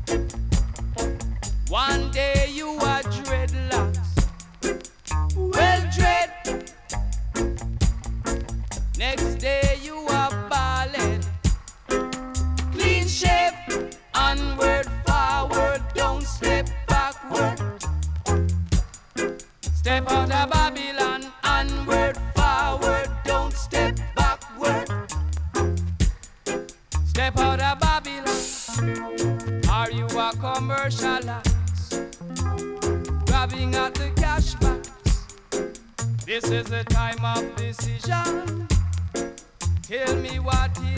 One day you are dreadlocks, well dread. Next day you are ballad, clean shape. Onward, forward, don't step backward. Step out of Babylon, onward, forward, don't step backward. Step out of Babylon. Are you a commercialist, grabbing at the cash box? This is the time of decision. Tell me what